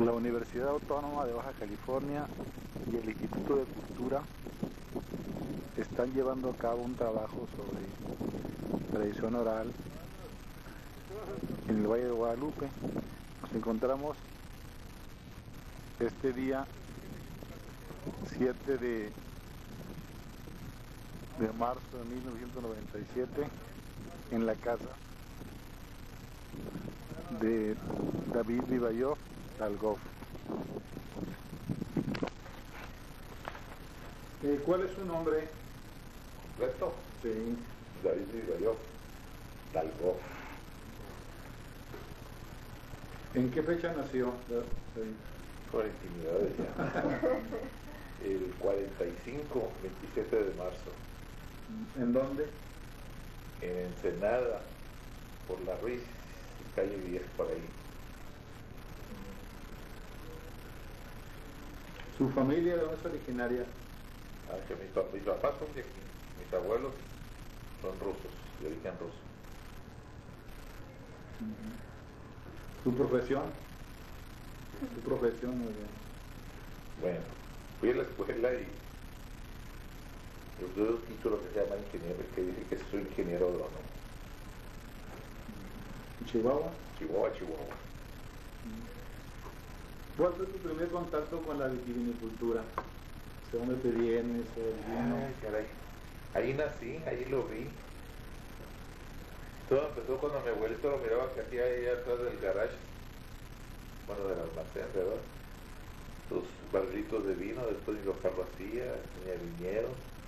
La Universidad Autónoma de Baja California y el Instituto de Cultura están llevando a cabo un trabajo sobre tradición oral en el Valle de Guadalupe. Nos encontramos este día 7 de marzo de 1997 en la casa de David Vivayov Dalgov. ¿Cuál es su nombre completo? Sí. David Vivayov Dalgov. ¿En qué fecha nació? Por intimidades ya. El 45, 27 de marzo. ¿En dónde? En Ensenada, por la Ruiz, calle 10, por ahí. ¿Su familia de dónde es originaria? Que mis papás son de aquí, mis abuelos son rusos, de origen ruso. ¿Su profesión? Su profesión, muy bien. Bueno, fui a la escuela y tuve un título que se llama ingeniero, que dice que soy ingeniero agrónomo. ¿Chihuahua? Chihuahua. ¿Cuál fue tu primer contacto con la vitivinicultura? ¿De dónde te vienes? Ay, caray. Ahí nací, ahí lo vi. Todo empezó cuando mi abuelito lo miraba que hacía ahí atrás del garage, bueno, del almacén, ¿verdad? Sus barritos de vino, después mi papá lo hacía, tenía viñedo.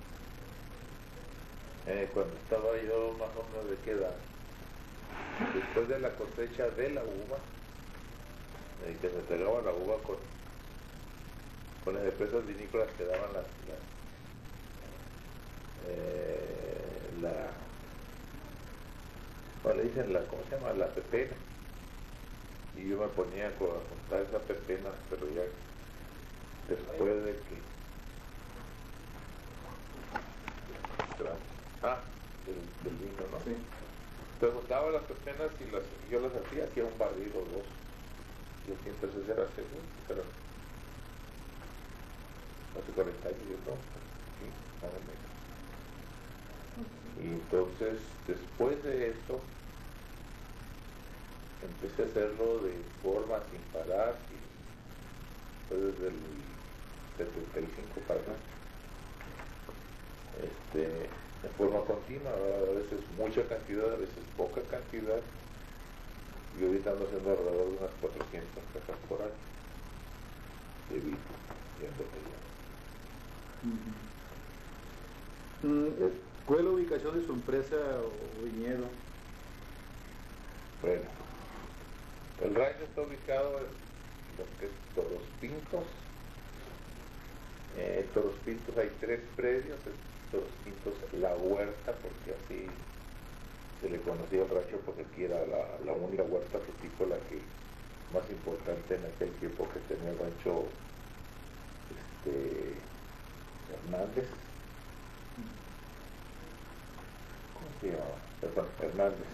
Cuando estaba yo más o menos de qué edad, después de la cosecha de la uva, que se pegaba la uva con las empresas vinícolas que daban ¿cómo le dicen? ¿Cómo se llama? La pepena. Y yo me ponía a juntar esa pepena, pero ya después de que del vino, ¿no? Sí. Entonces juntaba las pepenas y yo las hacía un barril o dos. Y así entonces era seguro, pero hace 40 años, ¿no? Sí, más o menos. Y entonces, después de esto, empecé a hacerlo de forma sin parar, y fue desde el 75 para acá. De forma continua, a veces mucha cantidad, a veces poca cantidad. Y ahorita ando haciendo alrededor de unas 400 cajas por año de vino, ¿Cuál es la ubicación de su empresa o viñedo? Bueno, el rancho está ubicado en lo que es Toros Pintos. Toros Pintos hay 3 predios, Toros Pintos La Huerta, porque así se le conocía el rancho, porque aquí era la única huerta frutícola más importante en aquel tiempo, que tenía el rancho Hernández. ¿Cómo se llama? Perdón, Hernández.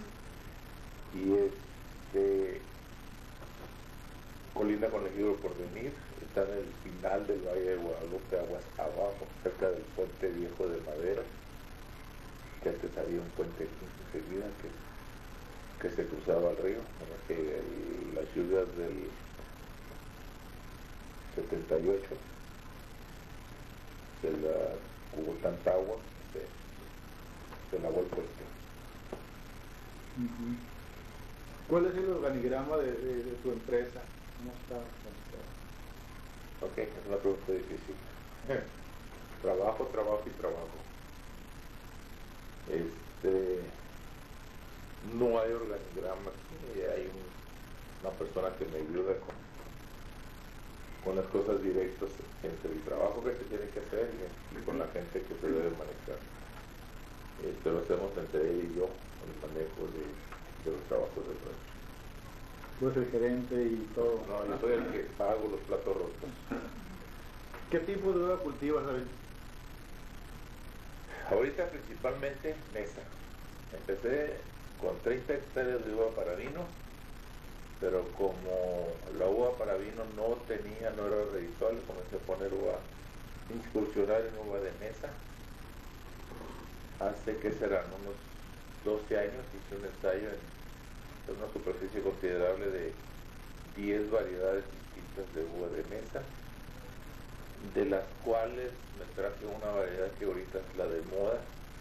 Y colinda con el Ejido Porvenir, está en el final del Valle de Guadalupe, aguas abajo, cerca del puente viejo de madera, que antes había un puente enseguida que se cruzaba el río, que las lluvias del 78 hubo tanta agua, se lavó el puente. ¿Cuál es el organigrama de tu empresa? ¿Cómo está? Ok, es una pregunta difícil. Trabajo y trabajo. No hay organigrama, hay una persona que me ayuda con las cosas directas entre el trabajo que se tiene que hacer y con la gente que se debe manejar. Lo hacemos entre él y yo, con el manejo de los trabajos del rancho. Tú eres el gerente y todo. No, yo soy el que pago los platos rotos. ¿Qué tipo de uva cultivas, David? Ahorita principalmente mesa. Empecé con 30 hectáreas de uva para vino pero como la uva para vino no era redituable, comencé a poner uva, incursionar en uva de mesa. Hace que serán unos 12 años hice un ensayo en una superficie considerable de 10 variedades distintas de uva de mesa, de las cuales me traje una variedad que ahorita es la de moda,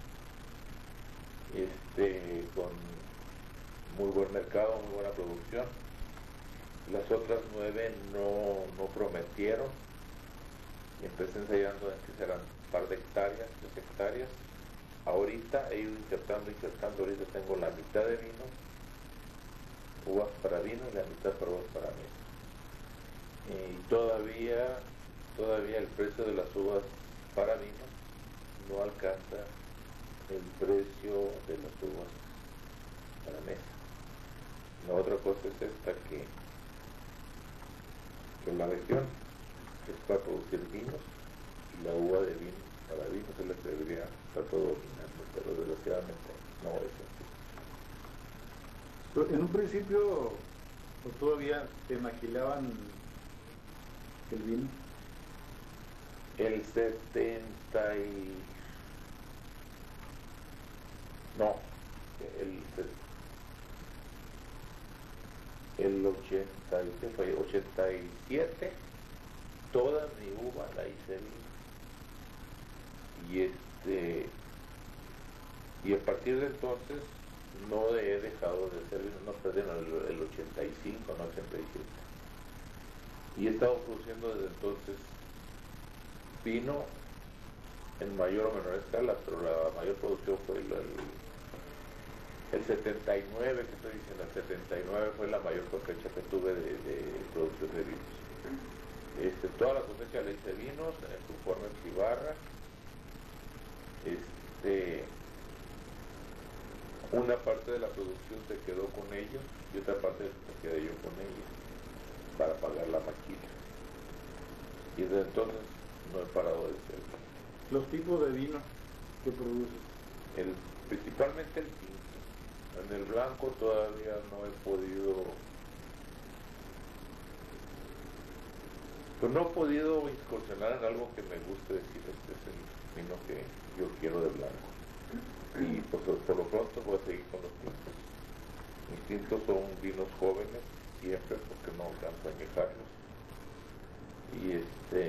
con muy buen mercado, muy buena producción. Las otras 9 no prometieron, y empecé ensayando en que serán un par de hectáreas, 3 hectáreas. Ahorita he ido insertando, ahorita tengo la mitad de vino, uvas para vino, y la mitad para uvas para mesa. Y todavía el precio de las uvas para vino no alcanza el precio de las uvas para mesa. La otra cosa es esta, que la región es para producir vinos, y la uva de vino para vino es la que debería estar todo dominando, pero desgraciadamente no es así. En un principio, pues, todavía te maquilaban el vino. El 70 y... no, el 87, toda mi uva la hice vino. Y a partir de entonces no he dejado de hacer vino, no perdí el 85, no 87. Y he estado produciendo desde entonces vino en mayor o menor escala, pero la mayor producción fue el 79, que estoy diciendo, el 79 fue la mayor cosecha que tuve de producción de vinos. Toda la cosecha la hice vinos, en su forma en Cibarra. Una parte de la producción se quedó con ellos y otra parte me quedé yo con ellos para pagar la maquila. Y desde entonces no he parado de hacer. Los tipos de vino que produces. Principalmente el tinto. En el blanco todavía no he podido, pues no he podido incursionar en algo que me guste decir, este es el vino que yo quiero de blanco. Y pues por lo pronto voy a seguir con los tintos. Mis tintos son vinos jóvenes siempre, porque no alcanzo a añejarlos. Y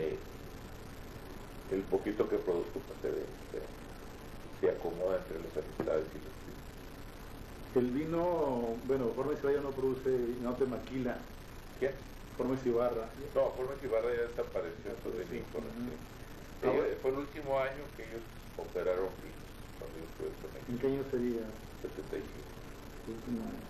el poquito que produzco pues se acomoda entre las amistades y los tintos. El vino, bueno, Formes Ibarra no produce, no te maquila. ¿Quién? Formes Ibarra. No, Formes Ibarra ya desapareció, entonces Sí. fue el último año que ellos operaron vinos, cuando yo estuve con ellos. ¿En qué año sería? 75. Último año.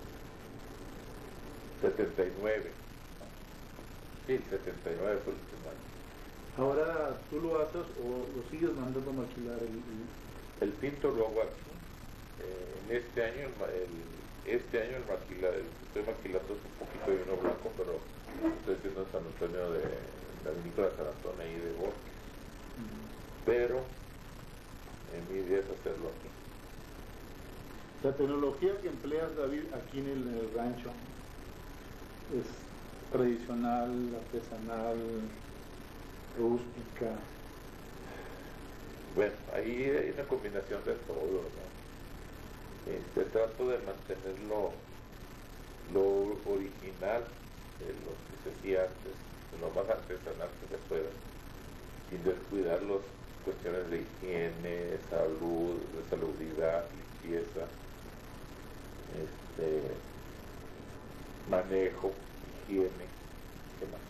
79. Sí, 79 fue el último año. Ahora, ¿tú lo haces o lo sigues mandando a maquilar El tinto lo hago aquí. Este año el maquilado, estoy maquilando un poquito de vino blanco, pero estoy haciendo en San Antonio de la vinícola San Antonio ahí de Bosques. Pero mi idea es hacerlo aquí. La tecnología que empleas, David, aquí en el rancho es tradicional, artesanal, rústica. Bueno, ahí hay una combinación de todo, ¿no? Trato de mantener lo original de lo que se hacía antes, lo más artesanal que se pueda, sin descuidar las cuestiones de higiene, salud, de salubridad, limpieza, manejo, higiene, ¿qué más?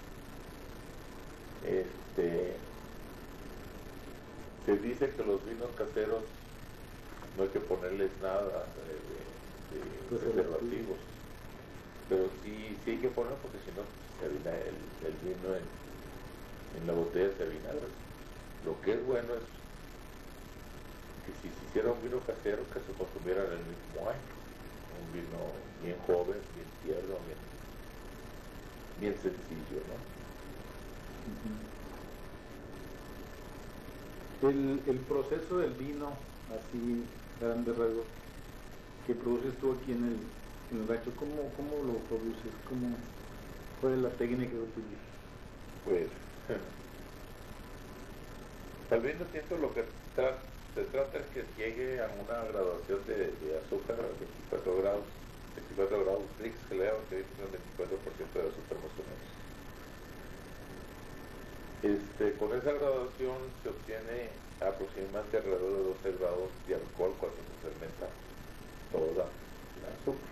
Se dice que los vinos caseros no hay que ponerles nada de preservativos, pero sí hay que ponerlo, porque si no se avina el vino en la botella, se avina. Lo que es bueno es que si se hiciera un vino casero, que se consumiera en el mismo año, un vino bien joven, bien tierno, bien sencillo, ¿no? El proceso del vino, así, grande rasgos, que produces tú aquí en en el rancho, ¿cómo lo produces? ¿Cuál es la técnica que utilizas? Pues, el vino tinto lo que se trata es que llegue a una graduación de azúcar a 24 grados, 24 grados Brix, que le llaman, que es el 24% de azúcar más o menos. Con esa graduación se obtiene aproximadamente alrededor de 12 grados de alcohol cuando se fermenta toda la azúcar.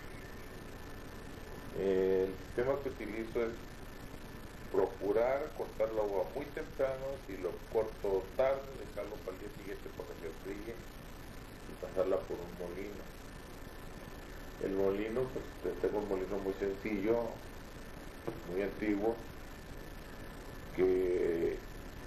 El sistema que utilizo es procurar cortar el agua muy temprano, si lo corto tarde, dejarlo para el día siguiente para que se enfríe y pasarla por un molino. El molino, pues tengo un molino muy sencillo, muy antiguo, que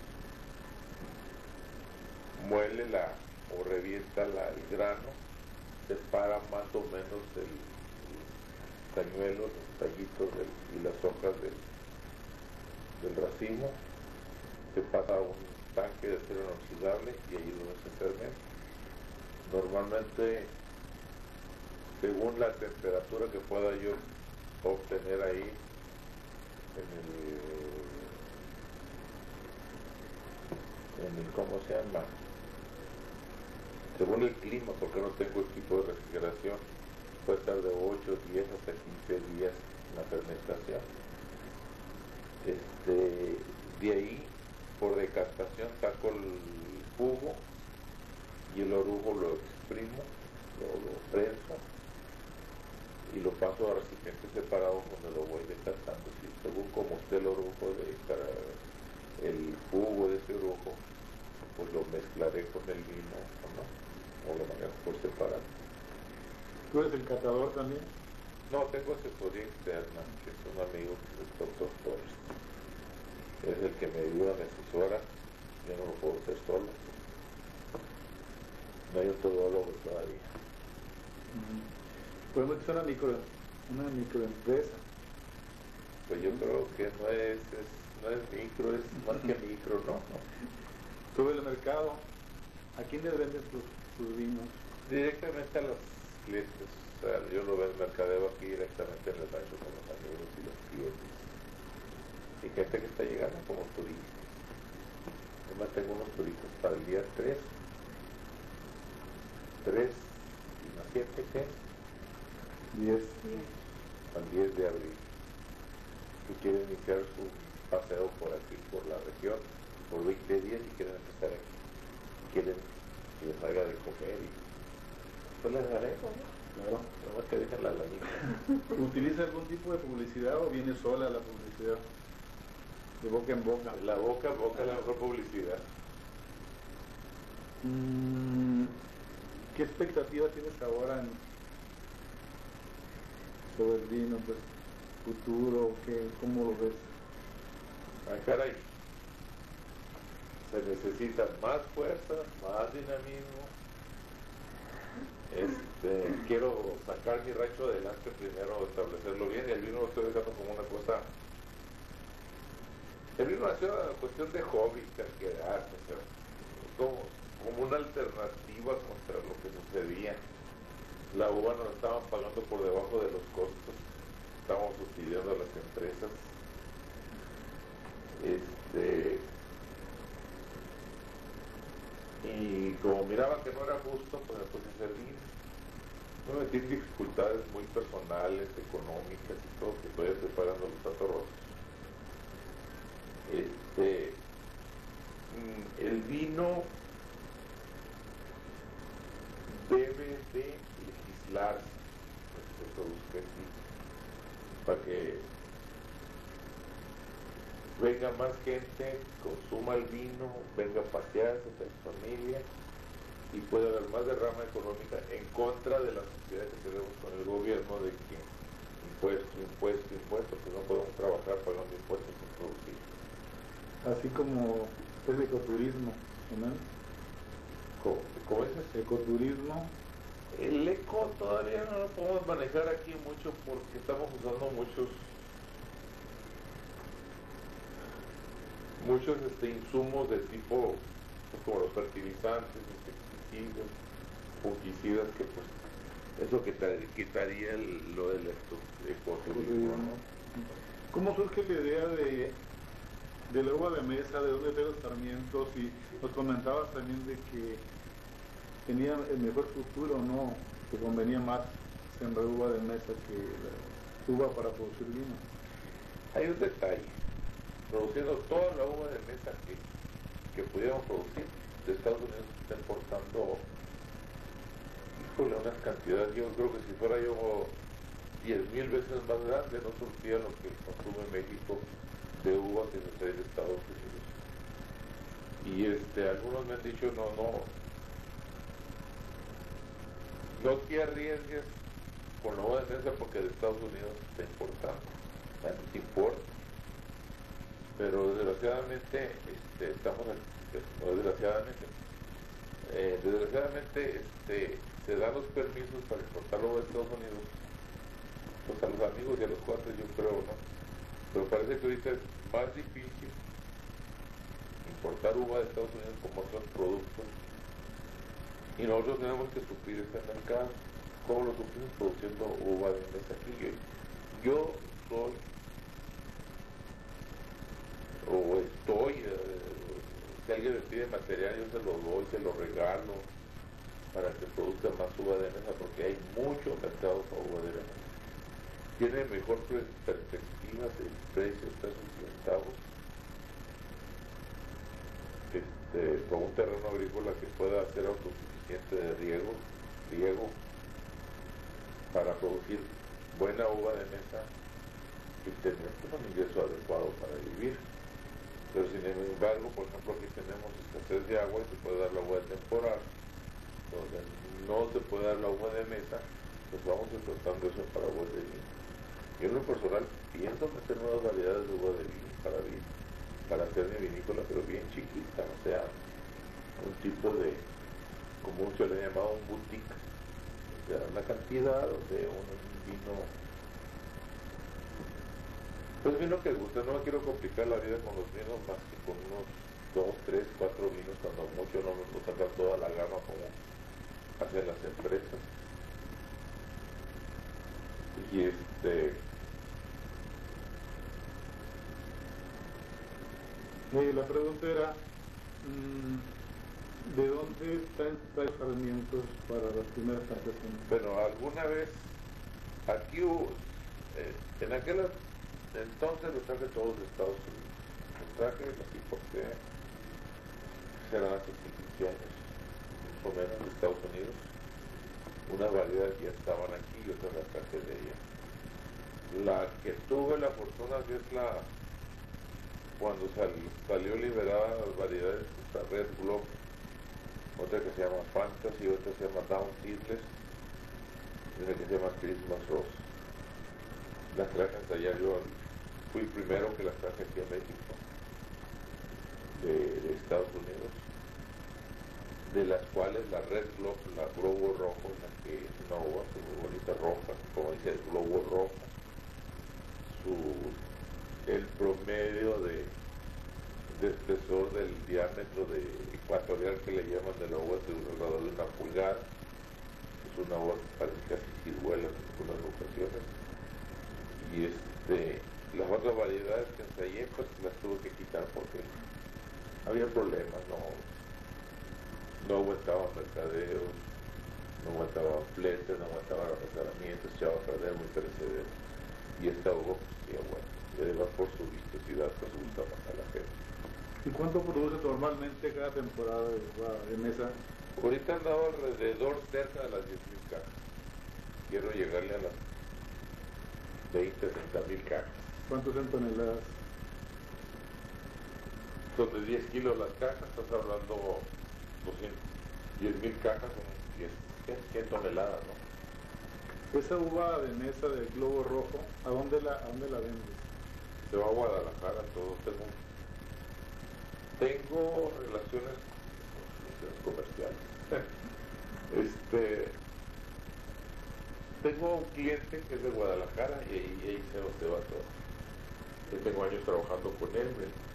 muele o revienta el grano, separa más o menos el pañuelo, los tallitos y las hojas del racimo, se pasa a un tanque de acero inoxidable y ahí es donde se fermenta. Normalmente, según la temperatura que pueda yo obtener ahí, ¿cómo se llama? Según el clima, porque no tengo equipo de refrigeración, puede estar de 8, 10 hasta 15 días la fermentación. De ahí, por decantación, saco el jugo y el orujo lo exprimo, lo prenso y lo paso a recipientes separados donde lo voy decantando. Según como esté el orujo, el jugo de ese orujo, pues lo mezclaré con el vino, ¿no? O lo manejo por separado. ¿Tú eres el catador también? No, tengo asesoría externa, que es un amigo que es el Dr. Torres. Es el que me ayuda, me asesora, yo no lo puedo hacer solo. No hay un todólogo todavía. Podemos decir una microempresa. Pues yo creo que no es micro, es más que micro, ¿no? Sobre el mercado, ¿a quién le vendes tus vinos? Directamente a los clientes. O sea, yo lo vendo mercadeo aquí directamente en el rancho con los amigos y los clientes. Y gente que está llegando como turista. Además tengo unos turistas para el día 3 y no 7, ¿qué? 10. Al 10 de abril. Que quieren iniciar su paseo por aquí, por la región, por 20 días y quieren empezar aquí. Quieren que les haga de comer y pues les daré, ¿no? Claro, nomás que dejen la lanita. ¿Utiliza algún tipo de publicidad o viene sola la publicidad? De boca en boca. La boca en boca es la mejor publicidad. ¿Qué expectativa tienes ahora sobre el vino, pues, futuro? ¿Cómo lo ves? Ah, caray. Se necesita más fuerza, más dinamismo. Quiero sacar mi rancho adelante primero, establecerlo bien, y el vino lo estoy dejando como una cosa. El vino nació a cuestión de hobby, terquedad, como una alternativa contra lo que sucedía. La uva nos estaban pagando por debajo de los costos, estábamos subsidiando a las empresas. Y como miraban que no era justo, pues me puse a hacer vino. Me metí en dificultades muy personales, económicas y todo, que todavía estoy pagando los platos rotos. El vino debe de legislarse, eso busqué aquí, para que venga más gente, consuma el vino, venga a pasearse con su familia y puede haber más derrama económica en contra de la sociedad que tenemos con el gobierno de que impuesto, que no podemos trabajar pagando impuestos sin producir. Así como es ecoturismo, ¿no? ¿Cómo es ese? Ecoturismo. El eco todavía no lo podemos manejar aquí mucho porque estamos usando muchos insumos de tipo, pues, como los fertilizantes, insecticidas, fungicidas, que pues Eso quitaría lo del ecoturismo, ¿no? ¿Cómo surge la idea de la uva de mesa, de dónde trae los sarmientos? Y nos comentabas también de que tenía el mejor futuro, ¿no? Que convenía más sembrar uva de mesa que la uva para producir vino. Hay un detalle, produciendo toda la uva de mesa que pudiéramos producir, de Estados Unidos está importando, híjole, unas cantidades, yo creo que si fuera yo 10,000 veces más grande, no surtía lo que consume México de uva que se trae de Estados Unidos. Y algunos me han dicho, no te arriesgues con la uva de mesa porque de Estados Unidos está importando. Bueno, te importa. Pero desgraciadamente, desgraciadamente se dan los permisos para exportar uva de Estados Unidos, pues a los amigos y a los cuates, yo creo, ¿no? Pero parece que ahorita es más difícil importar uva de Estados Unidos como otros productos, y nosotros tenemos que suplir este mercado. ¿Cómo lo suplimos? Produciendo uva de mesa aquí. Yo soy o estoy, si alguien me pide material, yo se lo doy, se lo regalo para que produzca más uva de mesa, porque hay mucho mercado para uva de mesa. Tiene mejor perspectiva de precios, pesos y centavos, con un terreno agrícola que pueda ser autosuficiente de riego para producir buena uva de mesa y tener un ingreso adecuado para vivir. Pero sin embargo, por ejemplo, aquí tenemos escasez de agua y se puede dar la uva de temporal, donde no se puede dar la uva de mesa, pues vamos explotando eso para uva de vino. Yo en lo personal pienso meter nuevas variedades de uva de vino para hacer mi vinícola, pero bien chiquita, o sea, un tipo de, como se le ha llamado, un boutique, o sea, una cantidad de un vino, pues vino que gusta. No me quiero complicar la vida con los vinos más que con unos 2, 3, 4 vinos, cuando mucho no me gusta sacar toda la gama como hacen las empresas. Y la pregunta era, ¿de dónde traen los sarmientos para las primeras plantaciones? Bueno, alguna vez aquí hubo, en aquel entonces los traje todos de Estados Unidos. Los traje, los importé, serán hace 15 años, más o menos, de Estados Unidos. Unas variedades ya estaban aquí y otras las traje de ella. La que tuve la fortuna que es cuando salió liberada las variedades, esta Red Globe, otra que se llama Fantasy, otra se llama Down Seedless, y una que se llama Christmas Rose. Las traje hasta allá, yo fui el primero que las traje aquí a México, de Estados Unidos, de las cuales la Red Globe, la globo rojo, la que es una uva muy bonita roja, como dice el globo rojo, el promedio de espesor del diámetro ecuatorial que le llaman de la uva es de alrededor de 1 pulgada. Es una uva que parece casi ciruela en algunas ocasiones. Y las otras variedades que ensayé, pues las tuve que quitar porque había problemas, no aguantaban mercadeos, no aguantaban fletes, no aguantaban almacenamientos, echaba a perder, muy perecedero. Y esta uva, pues sí aguanta. Y además por su vistosidad, pues gusta más a la gente. ¿Y cuánto produce normalmente cada temporada de mesa? Ahorita andaba alrededor cerca de las 10,000 cajas. Quiero llegarle a las 20, 30,000 cajas. ¿Cuántos en toneladas? Son de 10 kilos las cajas, estás hablando 10,000 cajas, son 100 toneladas, ¿no? Esa uva de mesa del globo rojo, ¿a dónde la vendes? Se va a Guadalajara, todo. Tengo relaciones comerciales. Tengo un cliente que es de Guadalajara y ahí se nos va todo. Yo tengo años trabajando con él,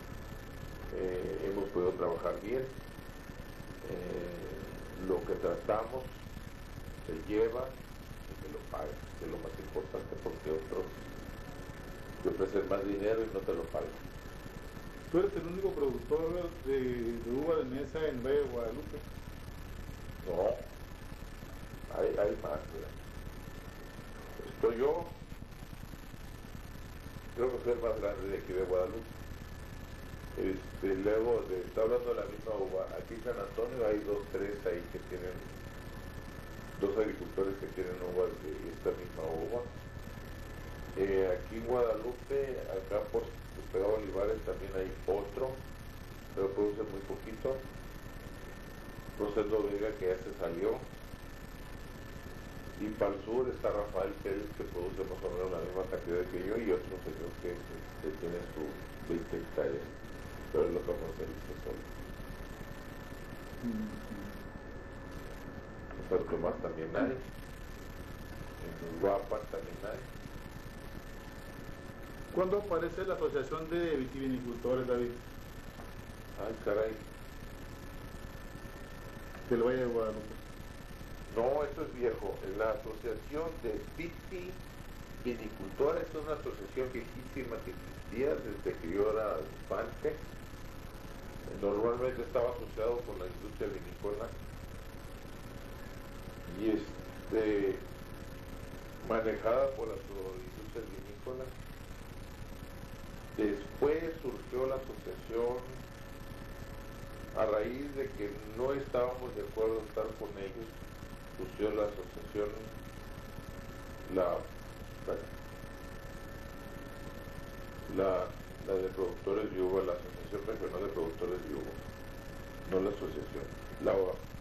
hemos podido trabajar bien. Lo que tratamos se lleva, lo paguen, que es lo más importante, porque otros te ofrecen más dinero y no te lo pagan. Tú eres el único productor de uva de mesa en Valle de Guadalupe. No, hay más, ¿verdad? Estoy yo, creo que soy el más grande de aquí de Guadalupe. Luego, está hablando de la misma uva, aquí en San Antonio hay dos agricultores que tienen uvas de esta misma uva. Aquí en Guadalupe, acá por Pegado Olivares también hay otro, pero produce muy poquito. Rosendo Vega, que ya se salió. Y para el sur está Rafael Pérez, que produce más o menos la misma cantidad que yo, y otro señor que tiene sus 20 hectáreas, pero es lo que comercializa solo. En San Tomás también hay, en Uruapan también hay. ¿Cuándo aparece la Asociación de Vitivinicultores, David? Ay, caray. Del Valle de Guadalupe. No, esto es viejo. La Asociación de Vitivinicultores es una asociación viejísima que existía desde que yo era infante. Normalmente estaba asociado con la industria vinícola y manejada por la industria vinícola. Después surgió la asociación a raíz de que no estábamos de acuerdo en estar con ellos. Surgió la asociación, la de productores de uva, la Asociación Regional de Productores de Uva, no la asociación, la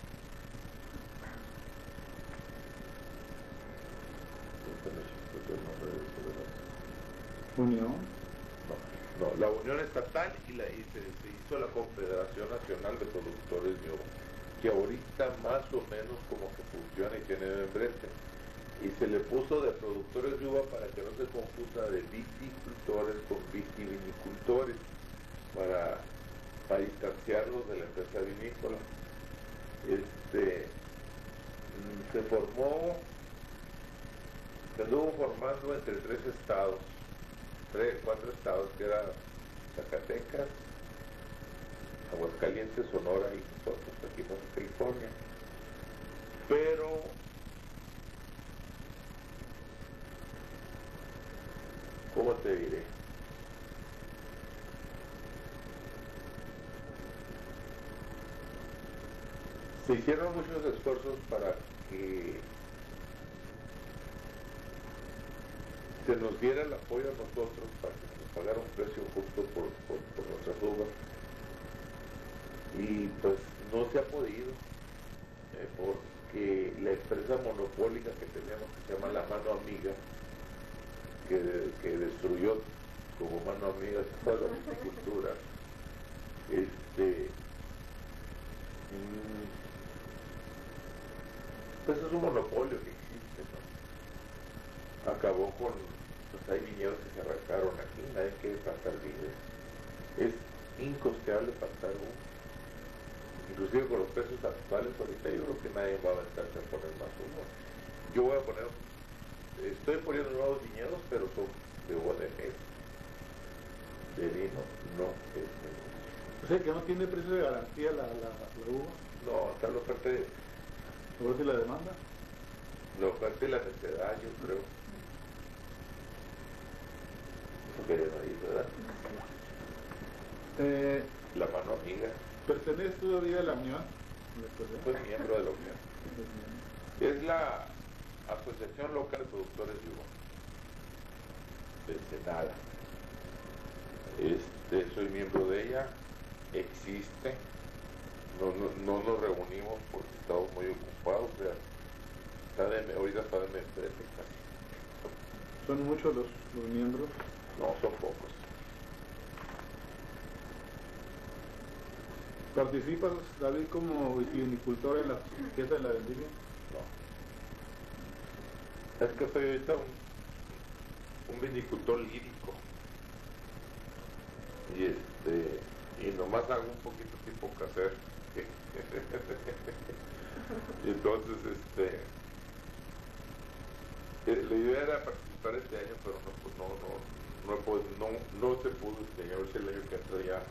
Unión. No, la Unión Estatal y se hizo la Confederación Nacional de Productores de Uva, que ahorita más o menos como que funciona y tiene membrete. Y se le puso de productores de uva para que no se confunda de viticultores con vitivinicultores, para distanciarlos de la empresa vinícola. Se anduvo formando entre 4 estados, que eran Zacatecas, Aguascalientes, Sonora y nosotros aquí en Baja California. Pero ¿cómo te diré? Se hicieron muchos esfuerzos para que se nos diera el apoyo a nosotros, para que nos pagara un precio justo por nuestras uvas. Y pues no se ha podido, porque la empresa monopólica que tenemos, que se llama La Mano Amiga, que destruyó como mano amiga toda la viticultura, pues es un monopolio que existe, ¿no? Acabó con, pues hay viñedos que se arrancaron aquí, nadie quiere plantar viñas, es incosteable plantar uno, inclusive con los precios actuales ahorita yo creo que nadie va a aventarse a poner más uno. Yo voy a poner, estoy poniendo nuevos viñedos, pero son de uva de mesa, de vino, no es vino. O sea, que no tiene precio de garantía la uva. No, está la oferta y la demanda. La oferta y la necesidad, yo creo. Eso querían ahí, ¿verdad? La Mano Amiga. ¿Perteneces todavía a la Unión? Soy miembro de la Unión. Es la Asociación Local de Productores de Uva de Ensenada. Soy miembro de ella, existe, no nos reunimos porque estamos muy ocupados, o sea, ahorita está de membrete casi. ¿Son muchos los miembros? No, son pocos. ¿Participas, David, como vitivinicultor en la fiesta de la vendimia? No. Es que soy ahorita un vinicultor lírico. Y nomás hago un poquito tipo caser. Y entonces La idea era participar este año, pero no, pues no se pudo este año. A ver si el año que entra ya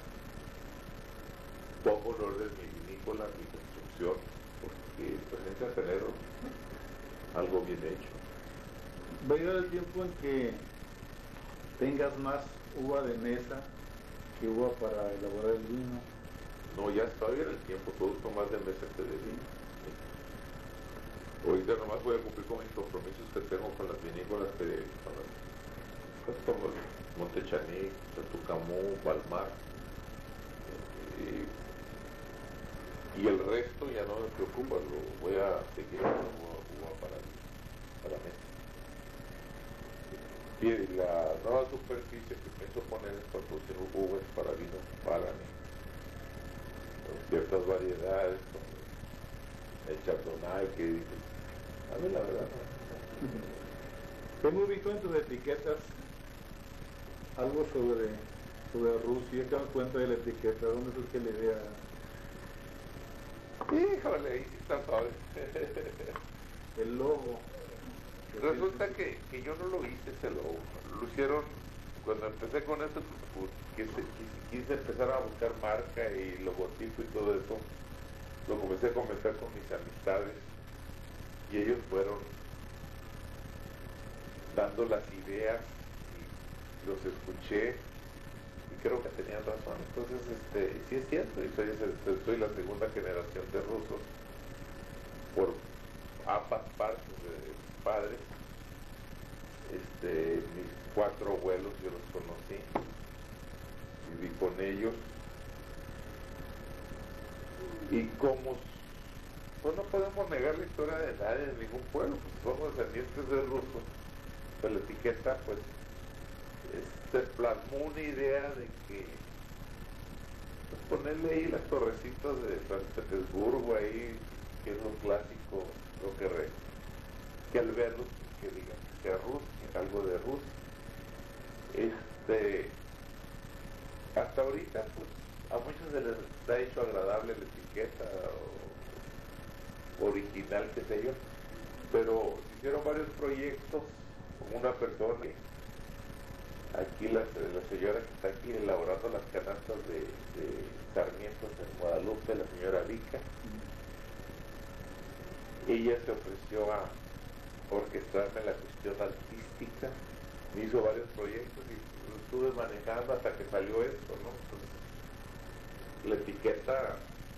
pongo en orden mi vinícola, mi construcción, porque pues necesita tener algo bien hecho. Va a llegar el tiempo en que tengas más uva de mesa que uva para elaborar el vino. No, ya está bien el tiempo, producto más de mesa que de vino. Ahorita nomás voy a cumplir con mis compromisos que tengo con las vinícolas como Montechaní, Tucamú, Palmar, y el resto ya no me preocupa, lo voy a seguir haciendo uva para mesa. Y la nueva superficie que pienso poner es para producir uvas para vino para mí, con ciertas variedades, como el Chardonnay, que a mí la verdad no. Hemos visto en tus etiquetas algo sobre Rusia. ¿Qué me cuenta de la etiqueta? ¿Dónde surge la idea? Híjole, ahí sí está padre. El logo. Resulta que yo no lo hice ese logo. Lo hicieron cuando empecé con esto, quise empezar a buscar marca y logotipo y todo eso. Lo comencé a comentar con mis amistades y ellos fueron dando las ideas y los escuché y creo que tenían razón. Entonces, sí es cierto, y soy la segunda generación de rusos por ambas partes de mis padres. Mis 4 abuelos yo los conocí, viví con ellos, y como pues no podemos negar la historia de nadie de ningún pueblo, pues somos descendientes de rusos, pues la etiqueta pues se plasmó una idea de que pues, ponerle ahí las torrecitas de San Petersburgo ahí, que es lo clásico, lo que al verlos que digan que sea Rusia, algo de Rusia. Hasta ahorita pues a muchos se les ha hecho agradable la etiqueta original, qué sé yo, pero hicieron varios proyectos con una persona, aquí la señora que está aquí elaborando las canastas de sarmientos en Guadalupe, la señora Vica. Ella se ofreció a orquestarme la cuestión artística, me hizo varios proyectos y lo estuve manejando hasta que salió esto, ¿no? Entonces, la etiqueta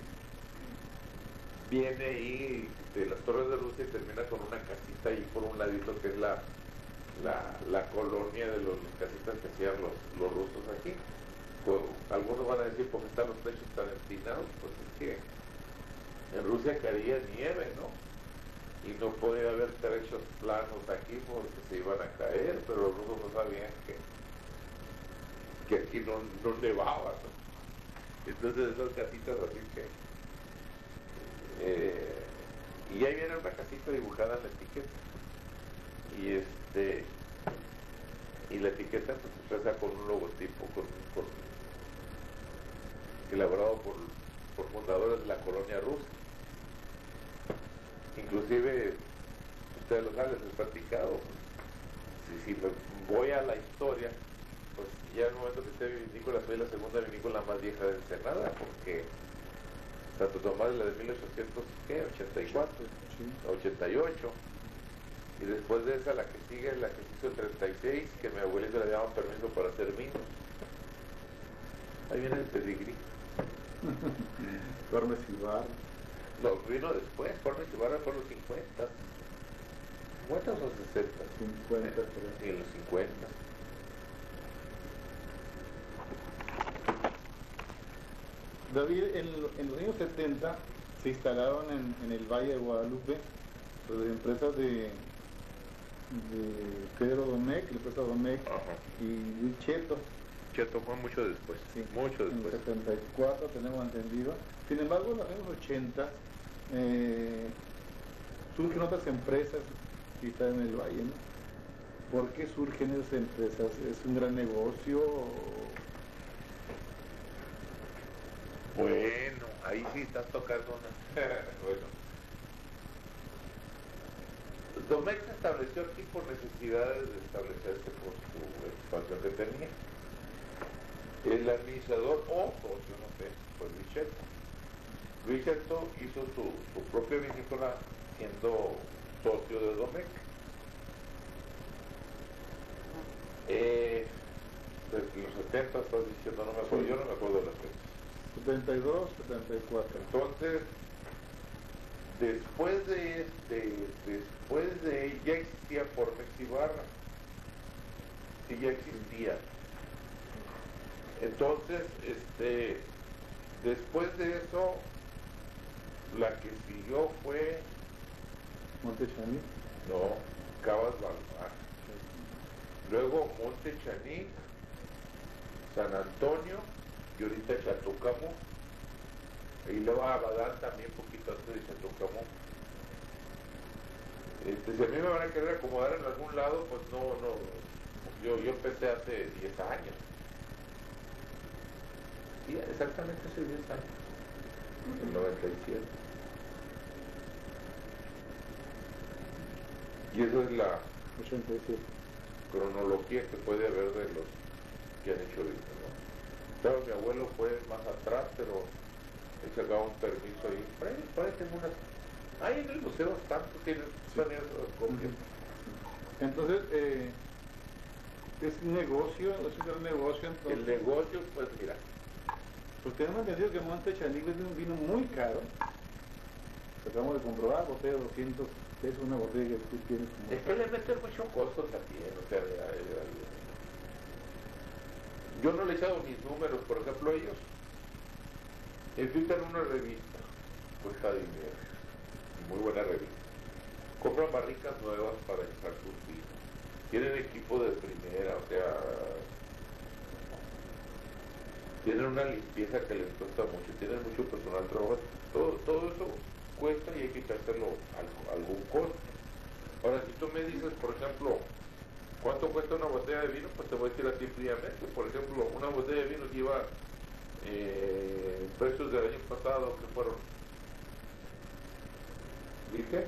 viene ahí de las Torres de Rusia y termina con una casita ahí por un ladito que es la colonia de los casitas que hacían los rusos aquí. Pues, algunos van a decir porque están los techos tan empinados, pues es que en Rusia caía nieve, ¿no? Y no podía haber techos planos aquí porque se iban a caer, pero los rusos no sabían que aquí no nevaba, ¿no? Entonces esas casitas así que y ahí viene una casita dibujada en la etiqueta y la etiqueta pues se expresa con un logotipo elaborado por fundadores de la colonia rusa. Inclusive ustedes lo saben, les he platicado, si me voy a la historia, pues ya en el momento que esté vinícola soy la segunda vinícola más vieja de Ensenada, porque Santo Tomás es la de 1884, 88, y después de esa la que sigue es la que se hizo en 36, que a mi abuelito le daban permiso para hacer vino. Ahí viene el pedigrí. Tormes y Bar. No, vino después, Tormes y Bar fue en los 50. ¿50 o 60? 50, creo. Sí, en los 50. David, en los años 70 se instalaron en el Valle de Guadalupe pues, las empresas de Pedro Domecq, la empresa Domecq y Luis Cheto. Cheto fue mucho después, Sí, mucho en el después. 74 tenemos entendido. Sin embargo, en los años 80 surgen otras empresas que están en el Valle, ¿no? ¿Por qué surgen esas empresas? ¿Es un gran negocio? Bueno, ahí sí estás tocando una... bueno. Domecq se estableció aquí por necesidades de establecerse por su expansión que tenía. El administrador o socio, no sé, fue Richetto. Richetto hizo su propia vinícola siendo socio de Domecq. De los 70 estás diciendo, no me acuerdo, yo no me acuerdo de las fechas. 72, 74. Entonces, después de ya existía Pormex Ibarra, sí ya existía. Entonces, después de eso, la que siguió fue Montechanic. no, Cabas Balmar, luego Monte Chanic, San Antonio y ahorita Chatúcamo, y luego Abadán también poquito antes de Chatúcamo. Si a mí me van a querer acomodar en algún lado, pues no, yo empecé hace 10 años. Sí, exactamente hace 10 años, en 97. Y esa es la 87. cronología que puede haber de los que han hecho ahorita, ¿no? Claro, mi abuelo fue más atrás, pero él sacaba un permiso ahí. Por ahí tengo unas... Ahí en el museo están, tienen copias. Entonces, es negocio, es un gran negocio entonces. El negocio, pues mira, Porque tenemos entendido que Montechanic es un vino muy caro. Acabamos de comprobar, botella de 200 pesos, una botella que tú tienes como... es que le meten mucho costo también, o sea, yo no le he echado mis números, por ejemplo, ellos editan una revista, cuesta dinero, muy buena revista, compran barricas nuevas para echar sus vinos, tienen equipo de primera, o sea, tienen una limpieza que les cuesta mucho, tienen mucho personal trabajo, todo eso cuesta y hay que echárselo algún costo. Ahora, si tú me dices, por ejemplo, ¿cuánto cuesta una botella de vino? Pues te voy a decir así fríamente. Por ejemplo, una botella de vino lleva precios del año pasado que fueron, ¿viste?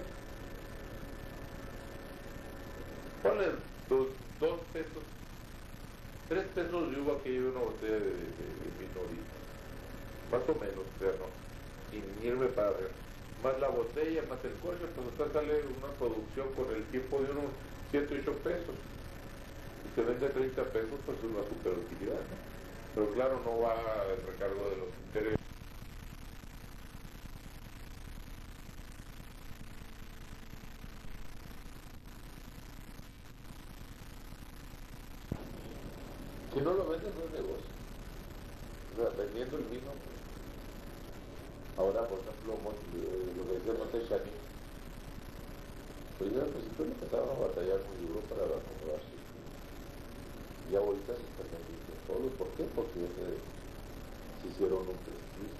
Ponle 2 pesos, 3 pesos de uva que lleve una botella de vino ahorita. Más o menos, o sea, ¿no? Sin irme para arriba. Más la botella, más el coche, pues hasta sale una producción con el tiempo de unos 7, 8 pesos. Si se vende 30 pesos, pues es una superutilidad, ¿no? Pero claro, no va el recargo de los intereses. Si no lo vendes, no es negocio. O sea, vendiendo el vino, pues. Ahora, por ejemplo, lo que decía Montechanic, pues ya al principio empezaron a batallar muy duro para acomodarse. Y ahorita se están vendiendo solos. ¿Por qué? Porque ya se hicieron un prestigio.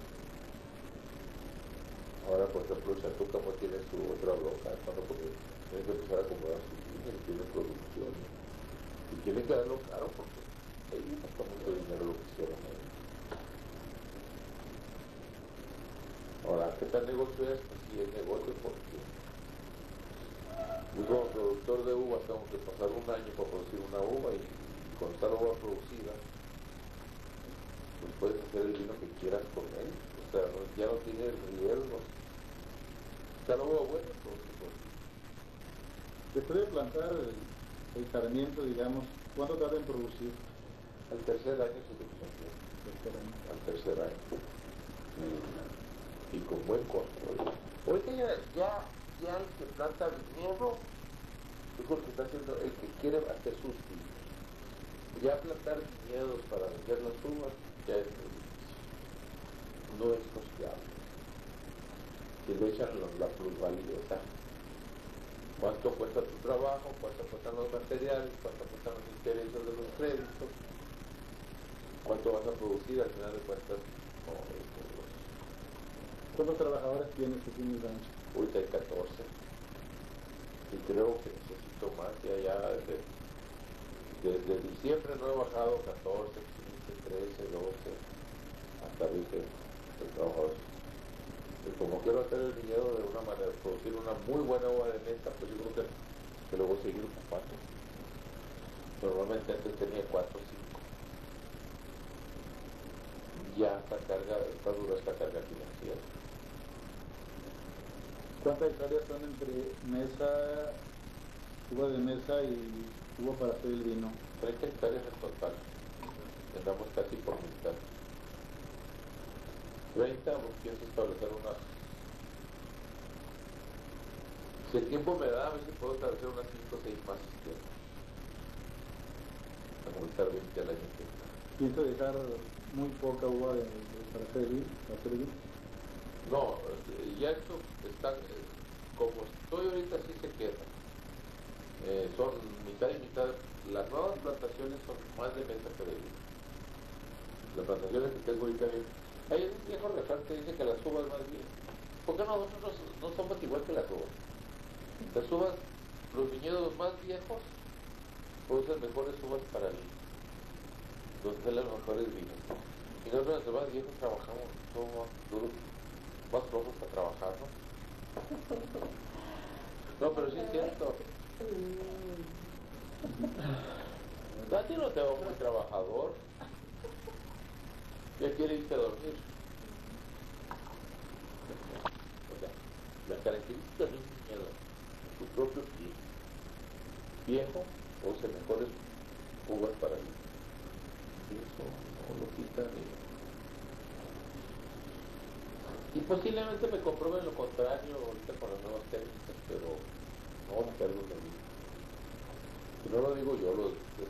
Ahora, por ejemplo, Chatúcamo tiene su otra bronca, ¿no? Porque tienen que empezar a acomodar sus líneas, tienen producción. Y quieren quedarlo caro porque ellos gastan mucho dinero lo que hicieron ahí. Ahora, ¿qué tal negocio es? Pues sí es negocio porque yo como productor de uvas tengo que pasar un año para producir una uva y con esta uva producida pues puedes hacer el vino que quieras con él. O sea, ya no tiene riesgos. Está la uva buena, pues. Después de plantar el sarmiento, digamos, ¿cuánto tarda en producir? Al tercer año se te plantea. Al tercer año. Y con buen costo. Ahorita ya el que planta viñedo es lo que está haciendo el que quiere hacer sus vinos. Ya plantar viñedos para vender las uvas ya es muy difícil. No es costeable. Si le echan la plusvalía, o sea, cuánto cuesta tu trabajo, cuánto cuestan los materiales, cuánto cuestan los intereses de los créditos, cuánto vas a producir, al final de cuentas no es negocio. ¿Cuántos trabajadores tienes que tiene el rancho? Ahorita hay 14 y creo que necesito más, ya desde diciembre no he bajado 14, 15, 13, 12 hasta 20 de trabajadores. 14 Y como quiero hacer el viñedo de una manera, producir una muy buena uva de mesa, pues yo creo que lo voy a seguir ocupando. Normalmente antes tenía 4 o 5. Ya está dura esta carga financiera. ¿Cuántas hectáreas son entre mesa, uva de mesa y uva para hacer el vino? 30 hectáreas en total. Andamos casi por mitad. 30, pues pienso establecer unas... Si el tiempo me da, a ver si puedo establecer unas 5 o 6 más sistemas. Para aumentar 20 al año que viene. Pienso dejar muy poca uva para hacer vino. No, ya esto está, como estoy ahorita sí se queda. Son mitad y mitad. Las nuevas plantaciones son más de mesa que de vino. Las plantaciones que tengo ahorita bien. Hay un viejo refrán que dice que las uvas más bien. ¿Por qué nosotros no somos igual que las uvas? Las uvas, los viñedos más viejos producen mejores uvas para vino, donde salen los mejores vinos. Y nosotros los más viejos trabajamos todo más duro, más flojos para trabajar, ¿no? No, pero sí es cierto. A ti no te va muy trabajador. Ya quiere irse a dormir. O sea, las características de un viñedo, su propio pie, viejo, produce mejores uvas para vino. Y eso no lo quitan y posiblemente me comprueben lo contrario ahorita con las nuevas técnicas, pero no me cargo de mí. Y no lo digo yo, lo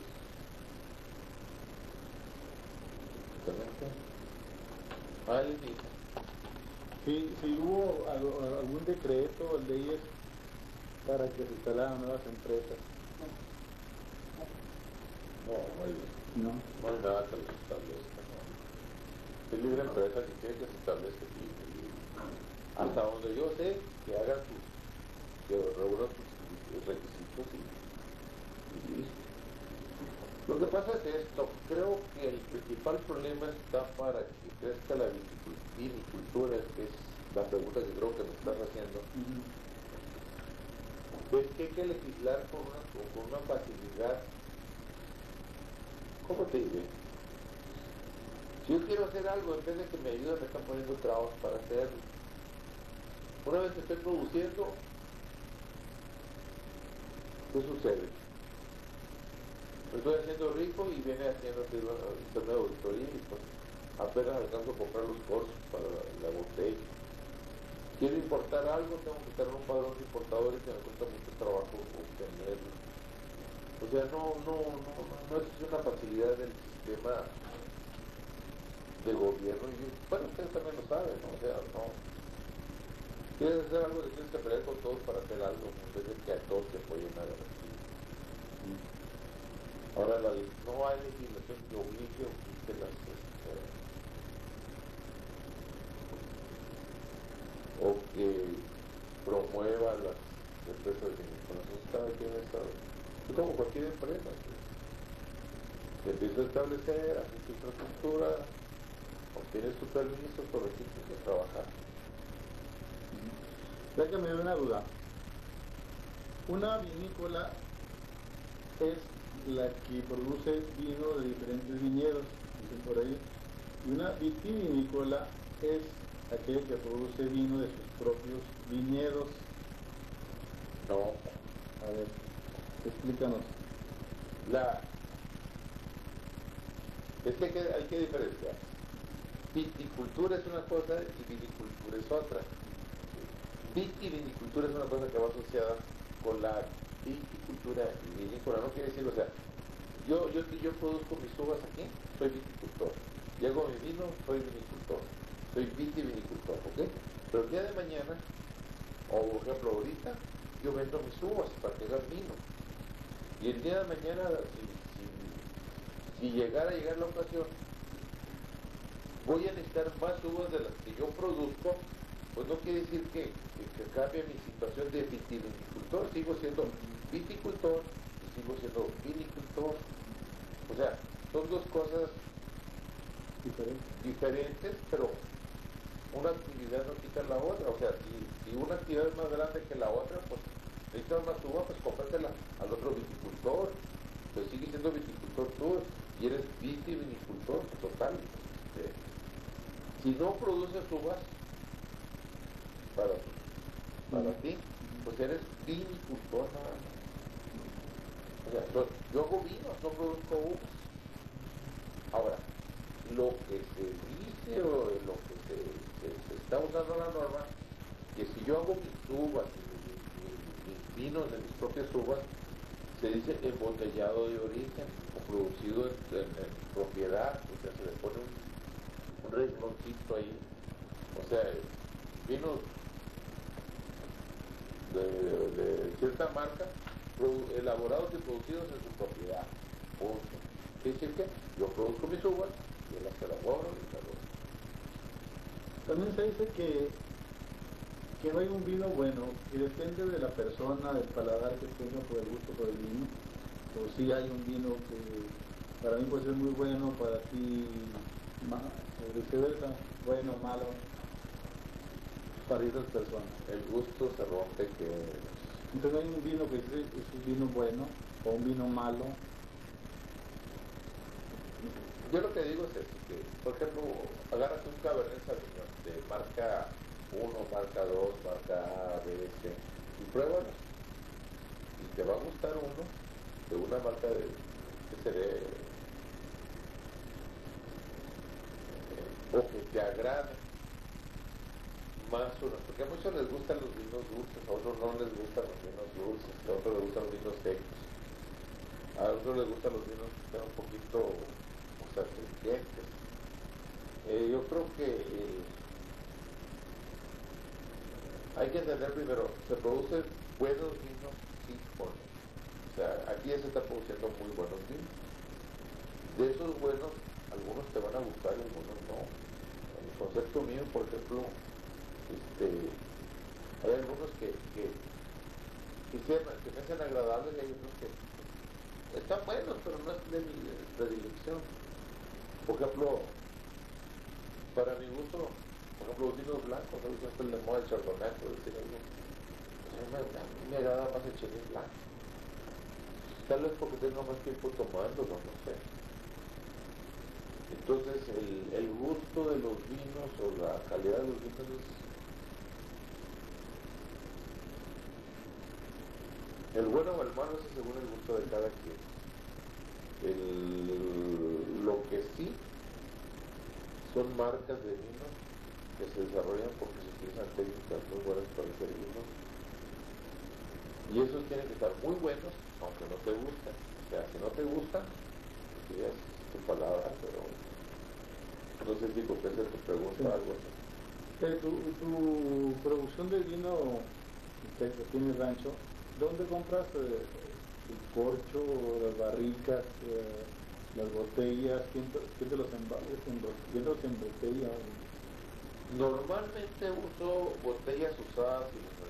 alguien dice. Si hubo algún decreto o leyes para que se instalaran nuevas empresas. No hay nada que los establezca. No. Es libre empresa que quiere que se establezca aquí. Hasta donde yo sé que hagan que reúnan sus requisitos y listo. Lo que pasa es esto, creo que el principal problema está para que crezca la vinicultura, que es la pregunta que creo que me estás haciendo. Es que hay que legislar con una facilidad. ¿Cómo te diré? Si yo quiero hacer algo, en vez de que me ayuden, me están poniendo trabas para hacerlo. Una vez que estoy produciendo, ¿qué sucede? Me estoy haciendo rico y viene haciendo un torneo de auditoría y pues apenas alcanzo a comprar los cursos para la botella. Quiero importar algo, tengo que tener un padrón de importadores que me cuesta mucho trabajo obtenerlo. O sea, no es una facilidad del sistema de gobierno. Y bueno, ustedes también lo saben, ¿no? O sea, no. Quieres hacer algo, tienes que pelear con todos para hacer algo, en vez de que a todos te apoyen a la Ahora no hay legislación que obligue o quite o que promueva las empresas de vinculación. Cada quien está, es como cualquier empresa. Se empieza a establecer, hace su infraestructura, obtiene su permiso, su registro de trabajar. Ya que me dio una duda. Una vinícola es la que produce vino de diferentes viñedos, dicen por ahí. Y una vitivinícola es aquella que produce vino de sus propios viñedos. No. A ver, explícanos. Es que hay que diferenciar. Viticultura es una cosa y vinicultura es otra. Vitivinicultura es una cosa que va asociada con la viticultura y vinícola. No quiere decir, o sea, yo produzco mis uvas aquí, soy viticultor. Y hago mi vino, soy vinicultor. Soy vitivinicultor, ¿ok? Pero el día de mañana, o por ejemplo ahorita, yo vendo mis uvas para que hagan vino. Y el día de mañana, si llegara a llegar la ocasión, voy a necesitar más uvas de las que yo produzco. Pues no quiere decir que cambie mi situación de vitivinicultor, sigo siendo viticultor y sigo siendo vinicultor. O sea, son dos cosas diferentes, pero una actividad no quita la otra. O sea, si una actividad es más grande que la otra, pues necesitas más uvas, pues cómpratela al otro viticultor. Pues sigue siendo viticultor tú y eres vitivinicultor total. Si no produces uvas para ti, pues eres vinicultor nada más. O sea, yo hago vinos, no produzco uvas. Ahora, lo que se dice o lo que se está usando la norma, que si yo hago mis uvas y mis vinos de mis propias uvas, se dice embotellado de origen o producido en propiedad, o sea, se le pone un rinconcito ahí, o sea, vinos de cierta marca, elaborados y producidos en su propiedad. Punto. ¿Qué decir que? Yo produzco mis uvas, yo las elaboro y las doy. También se dice que no hay un vino bueno, y depende de la persona, del paladar que tenga por el gusto por el vino. O si hay un vino que para mí puede ser muy bueno, para ti o viceversa, bueno o malo, para esas personas. El gusto se rompe que... Entonces no hay un vino que es un vino bueno o un vino malo. Yo lo que digo es esto, que por ejemplo, agarras un Cabernet Sauvignon de marca 1, marca 2, marca A, B, C, y pruébalos. Y te va a gustar uno de una marca de, que se ve, o que te agrade más uno, porque a muchos les gustan los vinos dulces, a otros no les gustan los vinos dulces, a otros les gustan los vinos secos, a otros les gustan los vinos que están un poquito, o sea, astringentes. Yo creo que hay que entender primero, se producen buenos vinos sí o no. O sea, aquí ya se están produciendo muy buenos vinos. De esos buenos, algunos te van a gustar y algunos no. En el concepto mío, por ejemplo, hay algunos que me hacen agradables y hay otros que están buenos, pero no es de mi predilección. Por ejemplo, para mi gusto, por ejemplo, los vinos blancos, ¿no? El de moda, el chardonnay, por decir algo. A mí me agrada más el chenin blanco. Tal vez porque tengo más tiempo tomándolo, no sé. Entonces, el gusto de los vinos o la calidad de los vinos es... El bueno o el malo es según el gusto de cada quien. Lo que sí son marcas de vino que se desarrollan porque se utilizan técnicas muy buenas para hacer vino. Y esos tienen que estar muy buenos, aunque no te gusten. O sea, si no te gustan, pues ya es tu palabra, pero no sé si contesta tu pregunta o algo así. Tu producción de vino que tiene rancho, ¿dónde compras el corcho, las barricas, las botellas? ¿Quién te los embotella? Normalmente uso botellas usadas y las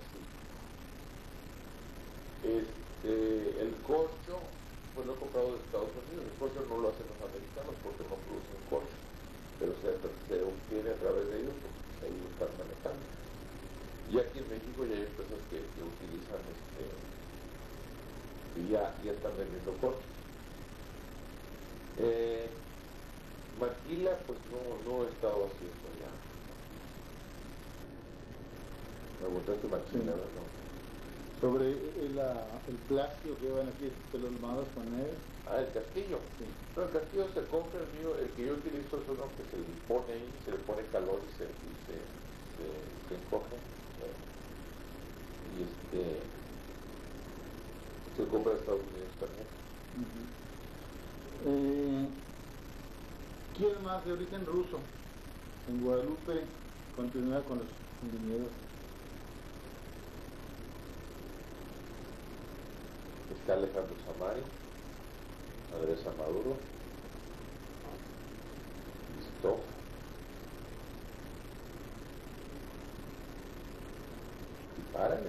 reciclo. El corcho, pues lo he comprado de Estados Unidos. El corcho no lo hacen los americanos porque no producen corcho, pero se obtiene a través de ellos porque ahí lo están manejando. Y aquí en México ya hay empresas que utilizan y ya están vendiendo corcho. Maquila, pues no he estado haciendo ya. Me gustaste maquila, Sí. ¿no? Sobre el plástico que van aquí, ¿te lo mandas poner? Ah, el castillo. Sí. No, el castillo se compra, el que yo utilizo es uno que se le pone ahí, se le pone calor y se encoge. Y se compra en Estados Unidos también. ¿Quién más de origen ruso? En Guadalupe continúa con los viñedos. Está Alejandro Samari, Andrés Amaduro, Listo. Y párale.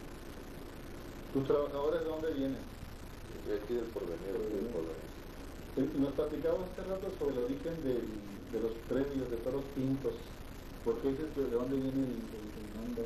¿Tus trabajadores de dónde vienen? Yo aquí del Porvenir, aquí del Porvenir. Nos platicabas hace rato sobre el origen de los premios de toros pintos. ¿Por qué dices que de dónde viene el nombre?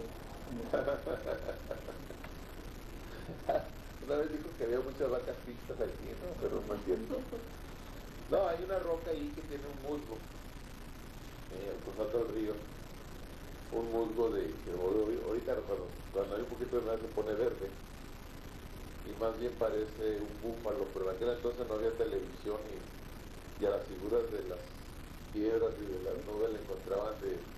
Una vez dijo que había muchas vacas pintas aquí, ¿no? Pero no es cierto. No, hay una roca ahí que tiene un musgo, cruzando el río. Un musgo que ahorita cuando hay un poquito de nada se pone verde. Y más bien parece un búfalo, pero en aquel entonces no había televisión y a las figuras de las piedras y de las nubes le encontraban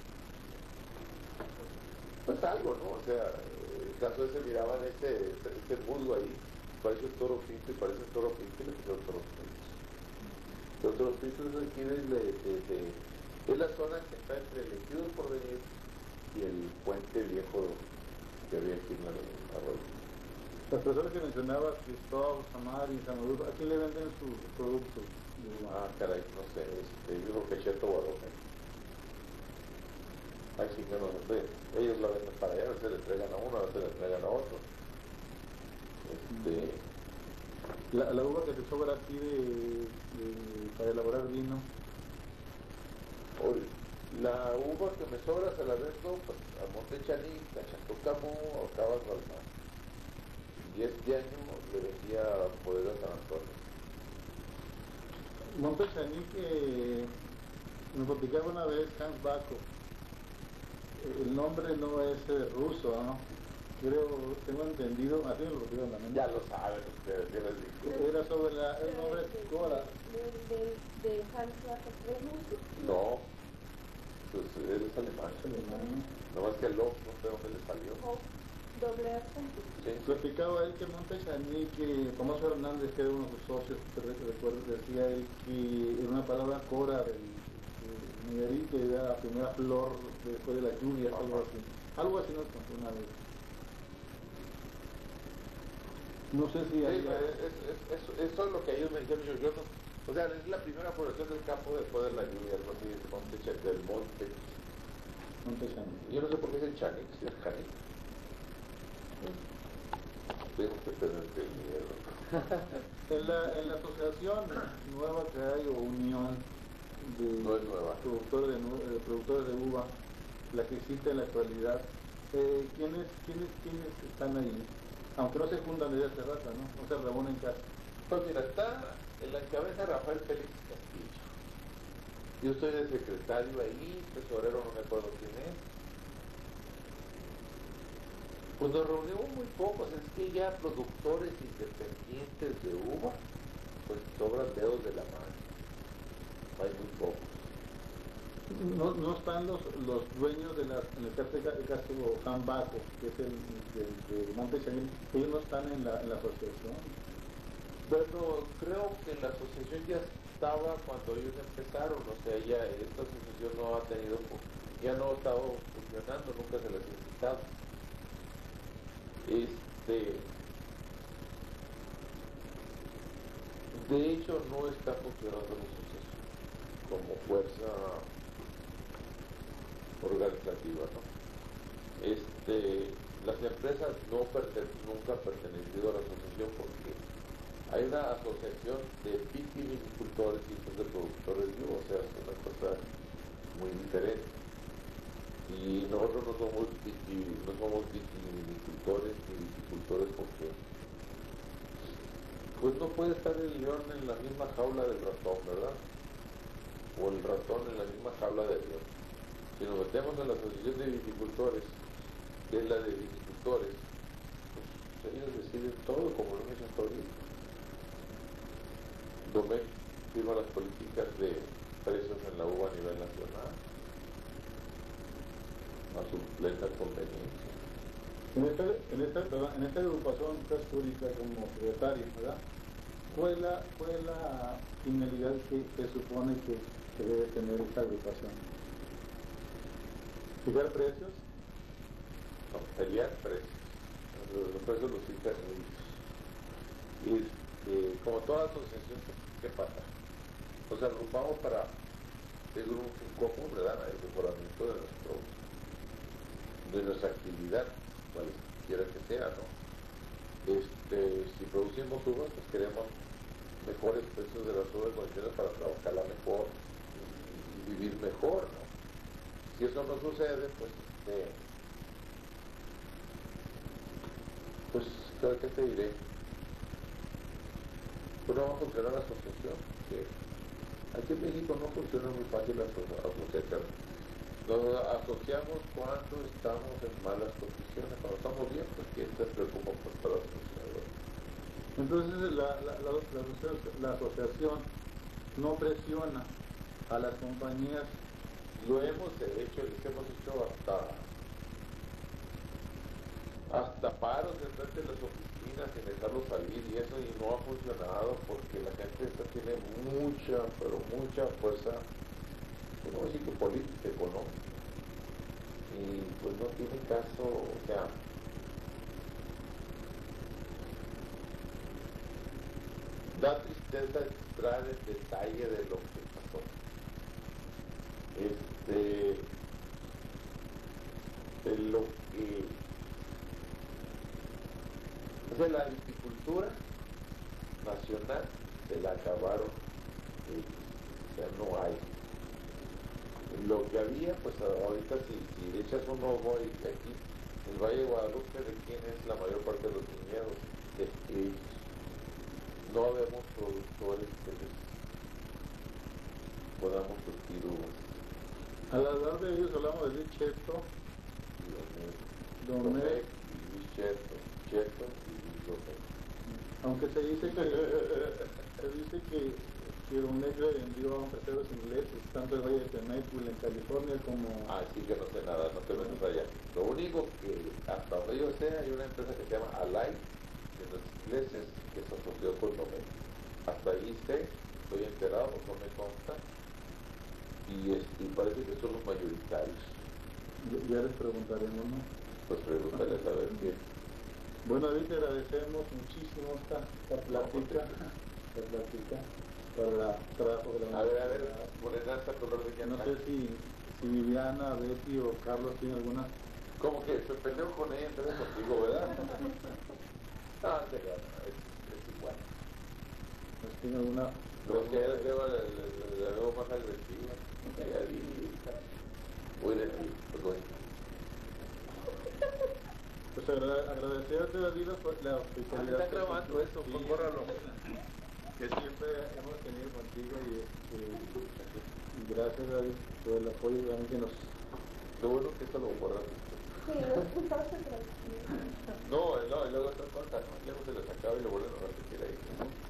pues algo, ¿no? O sea, el caso ese miraban ese musgo ahí, parece un toro pinto y parece un toro pinto y le pusieron toros pintos. Los toros pintos es aquí es la zona que está entre el Ejido del Porvenir y el puente viejo que había aquí en la arroyo. Las personas que mencionabas, Cristóbal, Samari, Samaduro, ¿a quién le venden sus productos? Ah, caray, no sé, yo creo que Cheto Guadalupe. Ay, sí, no sé, ellos la venden para allá, a veces le entregan a uno, a veces le entregan a otro. La uva que te sobra aquí para elaborar vino. La uva que me sobra se la vendo pues, a Monte Chaní, a Chantocamo, a Cabas Balmar. Y este año le vendía a Bodega San Antonio. Monte Chaní, que me platicaba una vez Hans Baco. El nombre no es ruso, ¿no? Tengo entendido, así me lo digo en la mente. Ya lo saben ustedes, ¿qué les digo? Era sobre el nombre Cora. ¿De Hans Baco es ruso? No, pues él es alemán. No más que el loco, no sé dónde le salió. Doble F. Sí. Platicaba él que Monte Chaní, que Tomás Fernández, que era uno de sus socios, decía él que en una palabra Cora del Miguelito era la primera flor después de la lluvia, algo así. Algo así nos contó una vez. No sé si hay... Eso es lo que ellos me dijeron, yo no, o sea, es la primera floración del campo después de la lluvia, algo así, del monte. Monte Chaní. Yo no sé por qué es el Chaní, si es Chaní. Tengo que tener miedo. En la asociación nueva que hay, o unión de No es nueva. productores de uva, la que existe en la actualidad, ¿quiénes están ahí? Aunque no se fundan desde hace rato, ¿no? No se reúnen casi. Pues mira, está en la cabeza Rafael Félix Castillo. Yo estoy de secretario ahí, tesorero no me acuerdo quién es. Pues nos reunimos muy pocos, es que ya productores independientes de uva, pues sobran dedos de la mano. Hay muy pocos. No están los dueños en el caso Juan Baco, que es el de Monte Chaní, ellos no están en la asociación. Bueno, creo que la asociación ya estaba cuando ellos empezaron, o sea, ya esta asociación no ha tenido, ya no ha estado funcionando, nunca se les ha invitado. De hecho, no está funcionando la asociación como fuerza organizativa, ¿no? Las empresas nunca han pertenecido a la asociación porque hay una asociación de vitivinicultores y de productores de uva, o sea, es una cosa muy diferente. Y nosotros no somos vitivinicultores ni viticultores porque pues no puede estar el león en la misma jaula del ratón, ¿verdad? O el ratón en la misma jaula del león. Si nos metemos en la asociación de viticultores, que es la de viticultores, pues ellos deciden todo como lo dicen todavía. Domecq firma las políticas de precios en la uva a nivel nacional a su plena conveniencia. En esta agrupación histórica como secretario, ¿verdad? ¿Cuál es la finalidad que se supone que debe tener esta agrupación? ¿Fijar precios? No, serían precios. Los precios los fijan ellos. Y como toda asociación, ¿qué pasa? Nos agrupamos para tener un fin común, ¿verdad? El mejoramiento de nuestra actividad, cualquiera que sea, ¿no? Si producimos uvas, pues queremos mejores precios de las condiciones para trabajarla mejor y vivir mejor, ¿no? Si eso no sucede, pues ¿qué te diré? Pues no va a funcionar la asociación, que aquí en México no funciona muy fácil la asociación. Nos asociamos cuando estamos en malas condiciones, cuando estamos bien, pues quién se preocupa por todas las funciones. Entonces la asociación no presiona a las compañías. Lo hemos hecho, les hemos hecho hasta paros enfrente de las oficinas sin dejarlos salir y eso, y no ha funcionado porque la gente esta tiene mucha, pero mucha fuerza, no voy a decir que política, económica, y pues no tiene caso, o sea, da tristeza entrar en detalle de lo que pasó. De lo que de la viticultura nacional se la acabaron, o sea, no hay. Lo que había, pues ahorita si le echas un ojo aquí, el Valle de Guadalupe, ¿de quién es la mayor parte de los viñedos? De ellos. No habemos productores que les podamos surtir uvas. Al hablar de ellos hablamos de Luis Cheto, Domecq y Luis Cheto y Luis Domecq. Aunque se dice que Domecq le vendió a empresarios ingleses, tanto el Valle de Temecula en California como... Ah, sí, que no sé nada, no te metes allá. Lo único que hasta donde yo sé hay una empresa que se llama Alay de los ingleses que se asoció con Domecq. Hasta ahí estoy enterado, no me consta. Y parece que son los mayoritarios. Ya les preguntaremos, ¿no? Pues preguntarles a ver qué. Bueno, David, te agradecemos muchísimo esta plática para el trabajo de la A ver, Morenaza, color de No sé si Viviana, Betty o Carlos tienen alguna... ¿Cómo que se peleó con ella, entonces contigo, verdad? No, es igual. ¿Nos tiene alguna...? Pero es que la veo más agresiva. Muy de ti, pues bueno. Pues agradecerte, David, la hospitalidad. Está grabando eso, sí, bórralo. Que siempre hemos tenido contigo y gracias, David, por el apoyo también que nos... Lo bueno que esto lo borraste. Sí, lo escuchaste tranquilo. No, y luego otra cosa, ¿no? Ya no se les acaba y lo vuelven a repetir ahí.